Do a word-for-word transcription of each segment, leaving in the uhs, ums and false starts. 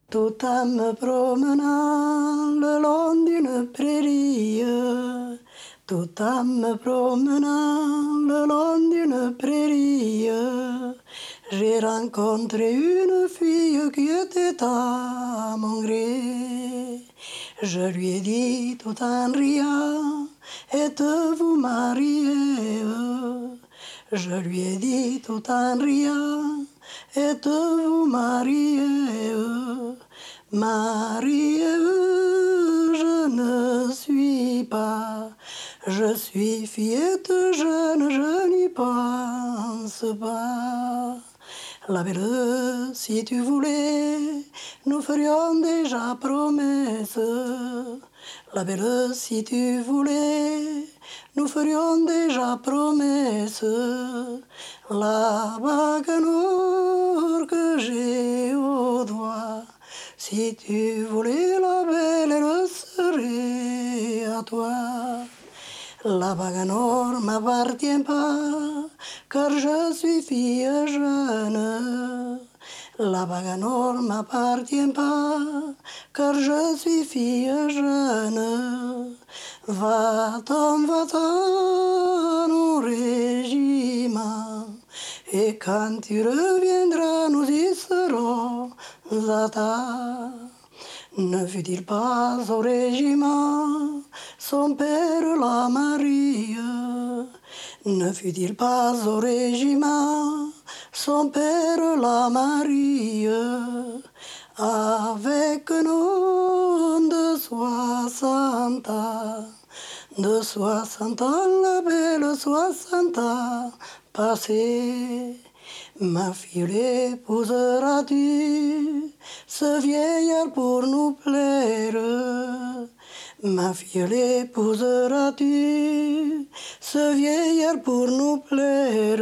Tout en me promenant le long d'une prairie, tout en me promenant le long d'une prairie, j'ai rencontré une fille qui était à mon gré. Je lui ai dit tout en riant, êtes-vous mariée? Je lui ai dit tout en riant, êtes-vous mariée? Mariée, je ne suis pas, je suis fillette jeune, je n'y pense pas. La belle, si tu voulais, nous ferions déjà promesse. La belle, si tu voulais, nous ferions déjà promesse. La bague en or que j'ai au doigt, si tu voulais, la belle, elle serait à toi. La bague en or m'appartient pas, car je suis fille jeune. La bague en or m'appartient pas, car je suis fille jeune. Va-t'en, va-t'en au régiment, et quand tu reviendras, nous y serons à table. Ne fut-il pas au régiment, son père la Marie? Ne fut-il pas au régiment, son père la Marie? Avec nom de soixante ans, de soixante ans, la belle soixante ans passée. Ma fille, l'épouseras-tu, ce vieillard pour nous plaire? Ma fille, l'épouseras-tu, ce vieillard pour nous plaire?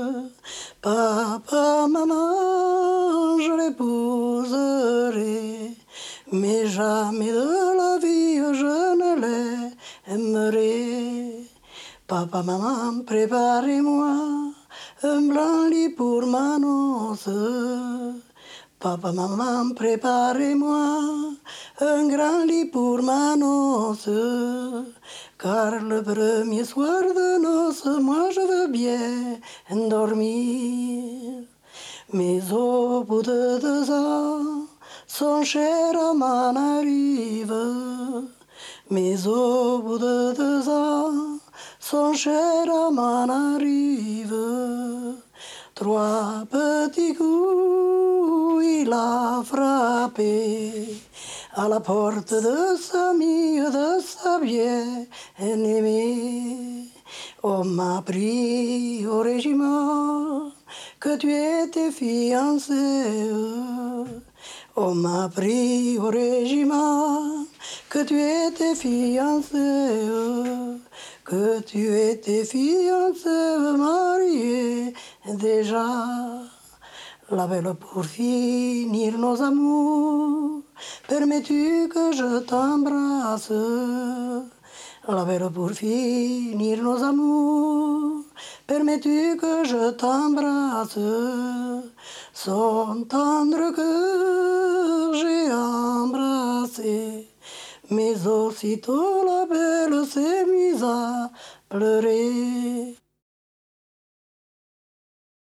Papa, maman, je l'épouserai, mais jamais de la vie je ne l'aimerai. Papa, maman, préparez-moi un blanc lit pour ma noce. Papa, maman, préparez-moi un grand lit pour ma noce. Car le premier soir de noces, moi je veux bien dormir. Mais au bout de deux ans, son cher amant arrive. Mais au bout de deux ans, son cher amant arrive. Trois petits coups il a frappé à la porte de sa mie, de sa bien-aimée. On m'a pris au régiment que tu étais fiancée. On m'a pris au régiment que tu étais fiancée, que tu étais fiancée, mariée déjà. La belle, pour finir nos amours, permets-tu que je t'embrasse? La belle, pour finir nos amours, permets-tu que je t'embrasse? Son tendre cœur j'ai embrassé, mais aussitôt la belle s'est mise à pleurer.